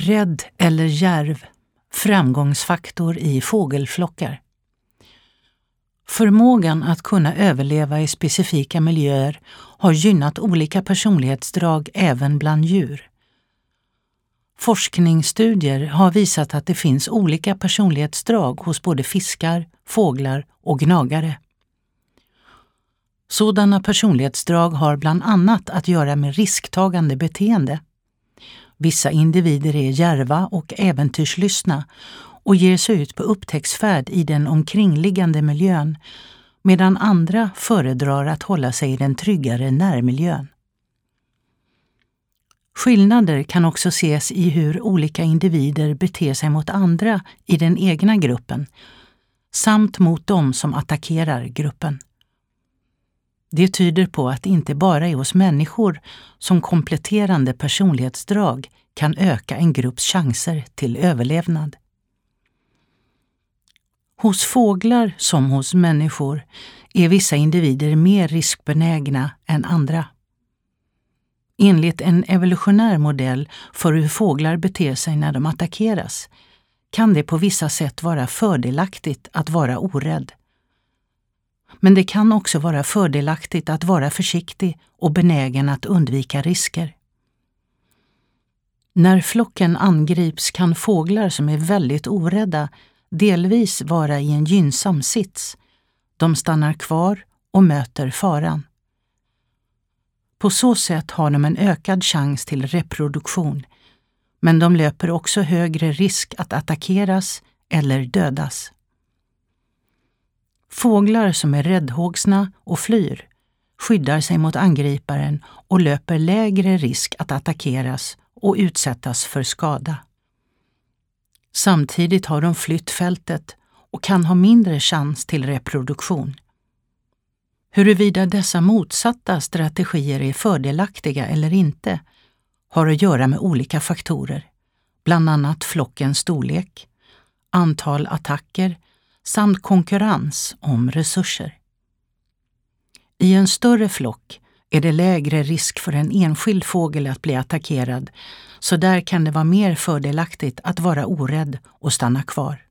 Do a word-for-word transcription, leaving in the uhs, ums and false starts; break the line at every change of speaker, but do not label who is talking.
rädd eller djärv, framgångsfaktor i fågelflockar. Förmågan att kunna överleva i specifika miljöer har gynnat olika personlighetsdrag även bland djur. Forskningsstudier har visat att det finns olika personlighetsdrag hos både fiskar, fåglar och gnagare. Sådana personlighetsdrag har bland annat att göra med risktagande beteende. Vissa individer är djärva och äventyrslystna och ger sig ut på upptäcktsfärd i den omkringliggande miljön, medan andra föredrar att hålla sig i den tryggare närmiljön. Skillnader kan också ses i hur olika individer beter sig mot andra i den egna gruppen, samt mot dem som attackerar gruppen. Det tyder på att det inte bara är hos människor som kompletterande personlighetsdrag kan öka en grupps chanser till överlevnad. Hos fåglar som hos människor är vissa individer mer riskbenägna än andra. Enligt en evolutionär modell för hur fåglar beter sig när de attackeras kan det på vissa sätt vara fördelaktigt att vara orädd. Men det kan också vara fördelaktigt att vara försiktig och benägen att undvika risker. När flocken angrips kan fåglar som är väldigt orädda delvis vara i en gynnsam sits. De stannar kvar och möter faran. På så sätt har de en ökad chans till reproduktion, men de löper också högre risk att attackeras eller dödas. Fåglar som är räddhågsna och flyr skyddar sig mot angriparen och löper lägre risk att attackeras och utsättas för skada. Samtidigt har de flytt fältet och kan ha mindre chans till reproduktion. Huruvida dessa motsatta strategier är fördelaktiga eller inte har att göra med olika faktorer, bland annat flockens storlek, antal attacker samt konkurrens om resurser. I en större flock är det lägre risk för en enskild fågel att bli attackerad, så där kan det vara mer fördelaktigt att vara orädd och stanna kvar.